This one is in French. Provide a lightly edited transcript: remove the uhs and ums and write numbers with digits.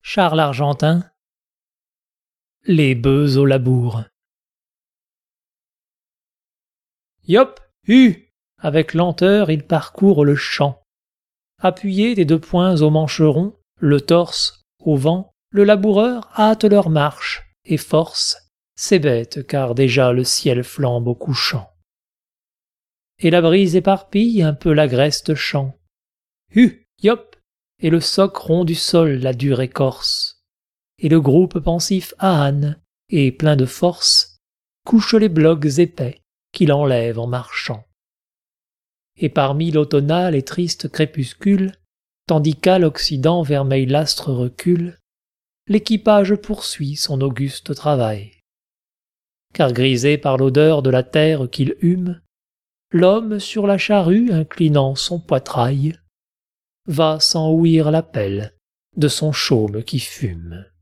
Charles Argentin. Les bœufs au labour. Yop, hu! Avec lenteur, il parcourt le champ. Appuyé des deux poings au mancheron, le torse au vent, le laboureur hâte leur marche et force ses bêtes car déjà le ciel flambe au couchant. Et la brise éparpille un peu l'agreste champ. Hu, yop! Et le soc rond du sol la dure écorce. Et le groupe pensif âne, et plein de force, couche les blocs épais qu'il enlève en marchant. Et parmi l'automnal et triste crépuscule, tandis qu'à l'Occident vermeil l'astre recule, l'équipage poursuit son auguste travail. Car grisé par l'odeur de la terre qu'il hume, l'homme sur la charrue inclinant son poitrail, va sans ouïr l'appel de son chaume qui fume.